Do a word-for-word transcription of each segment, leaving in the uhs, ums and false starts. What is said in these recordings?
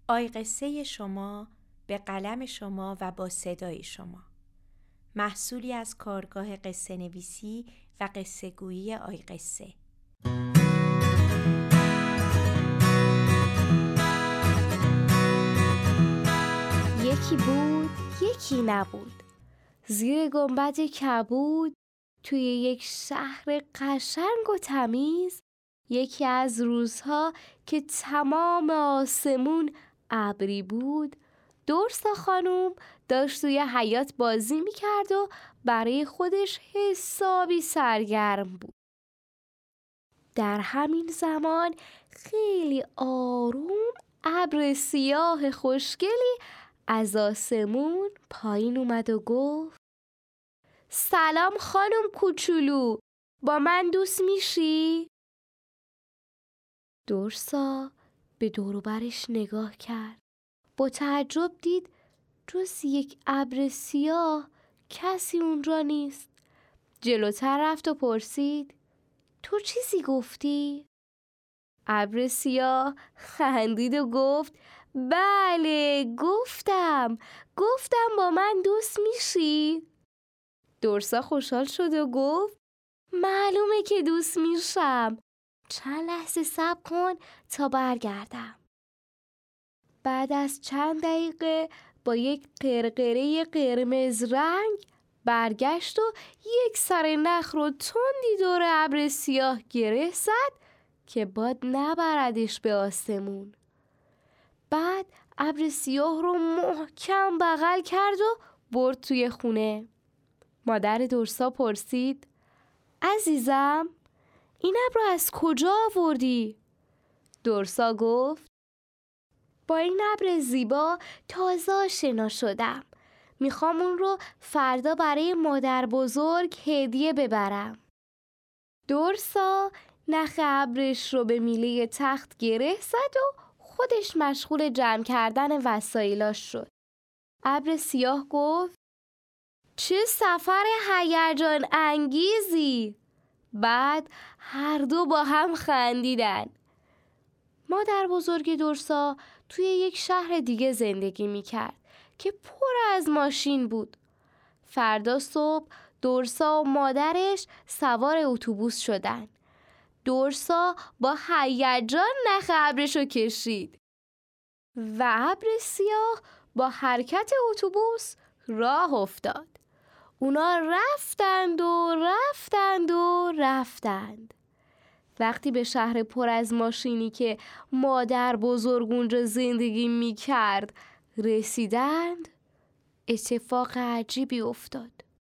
آی قصه شما به قلم شما و با صدای شما، محصولی از کارگاه قصه نویسی و قصه گویی آی قصه. یکی بود یکی نبود، زیر گنبد کبود توی یک شهر قشنگ و تمیز، یکی از روزها که تمام آسمون ابری بود، درسا خانوم داشت توی حیاط بازی میکرد و برای خودش حسابی سرگرم بود. در همین زمان خیلی آروم ابر سیاه خوشگلی از آسمون پایین اومد و گفت: سلام خانم کوچولو، با من دوست میشی؟ درسا به دور و برش نگاه کرد. با تعجب دید جز یک ابر سیاه کسی اونجا نیست. جلوتر رفت و پرسید: تو چیزی گفتی؟ ابر سیاه خندید و گفت: بله گفتم گفتم با من دوست میشی؟ درسا خوشحال شد و گفت: معلومه که دوست میشم، چند لحظه صبر کن تا برگردم. بعد از چند دقیقه با یک قرقره قرمز رنگ برگشت و یک سر نخ رو تندی دور ابر سیاه گره زد که باد نبردش به آسمون. بعد ابر سیاه رو محکم بغل کرد و برد توی خونه. مادر درسا پرسید: عزیزم این ابر رو از کجا آوردی؟ درسا گفت: با این ابر زیبا تازه آشنا شدم، میخوام اون رو فردا برای مادر بزرگ هدیه ببرم. درسا نخ ابرش رو به میله تخت گره زد و خودش مشغول جمع کردن وسایلاش شد. ابر سیاه گفت: چه سفر هیجان انگیزی! بعد هر دو با هم خندیدن. مادر بزرگ درسا توی یک شهر دیگه زندگی میکرد که پر از ماشین بود. فردا صبح درسا و مادرش سوار اتوبوس شدن. درسا با هیجان نخ ابرشو کشید و ابر سیاه با حرکت اتوبوس راه افتاد. اونا رفتند و رفتند و رفتند. وقتی به شهر پر از ماشینی که مادر بزرگ اونجا زندگی می کرد رسیدند، اتفاق عجیبی افتاد.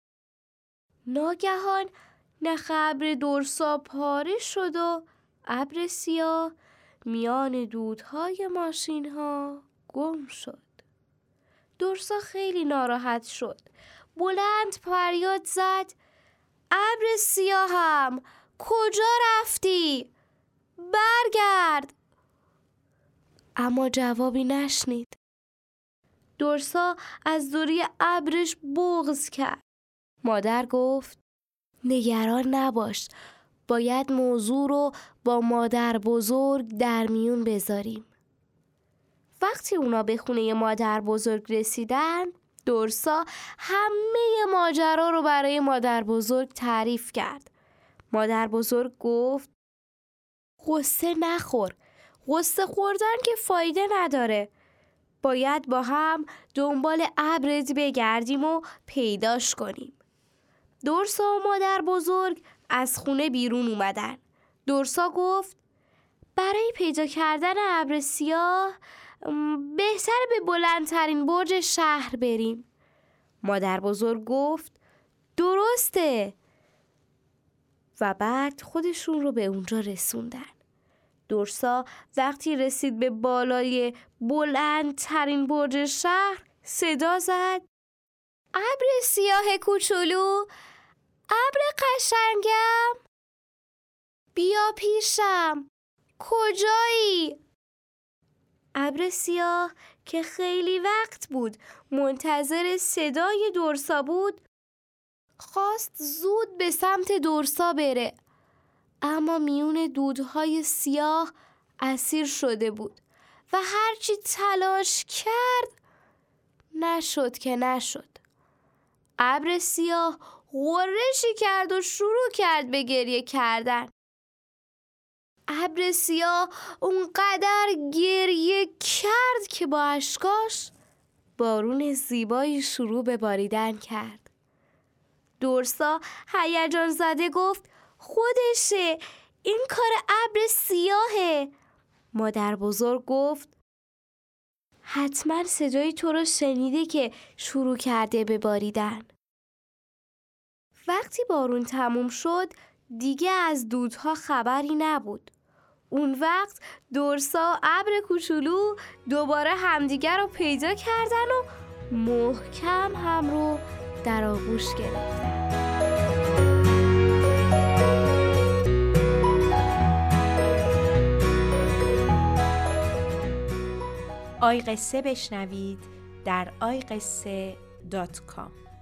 ناگهان نخ ابر درسا پاره شد و ابر سیاه میان دودهای ماشین ها گم شد. درسا خیلی ناراحت شد. بلند فریاد زد: ابر سیاهم کجا رفتی؟ برگرد! اما جوابی نشنید. درسا از دوری ابرش بغض کرد. مادر گفت: نگران نباش، باید موضوع رو با مادر بزرگ در میون بذاریم. وقتی اونا به خونه مادر بزرگ رسیدن، درسا همه ماجرا رو برای مادر بزرگ تعریف کرد. مادر بزرگ گفت: قصه نخور، قصه خوردن که فایده نداره. باید با هم دنبال ابرت بگردیم و پیداش کنیم. درسا و مادر بزرگ از خونه بیرون اومدن. درسا گفت: برای پیدا کردن ابر سیاه بهتر به بلندترین برج شهر بریم. مادر بزرگ گفت: درسته. و بعد خودشون رو به اونجا رسوندن. درسا وقتی رسید به بالای بلندترین برج شهر صدا زد: ابر سیاه کوچولو، ابر قشنگم، بیا پیشم، کجایی؟ ابر سیاه که خیلی وقت بود منتظر صدای درسا بود، خواست زود به سمت درسا بره، اما میون دودهای سیاه اسیر شده بود و هرچی تلاش کرد نشد که نشد. ابر سیاه غرشی کرد و شروع کرد به گریه کردن. ابر سیاه اونقدر گریه کرد که با اشکاش بارون زیبایی شروع به باریدن کرد. درسا هیجان زده گفت خودشه، این کار ابر سیاهه. مادر بزرگ گفت حتما صدای تو رو شنیده که شروع کرده به باریدن. وقتی بارون تموم شد دیگه از دودها خبری نبود. اون وقت درسا و ابر کوچولو دوباره همدیگر رو پیدا کردن و محکم هم رو در آغوش گرفتن. آی قصه بشنوید در آی قصه دات کام.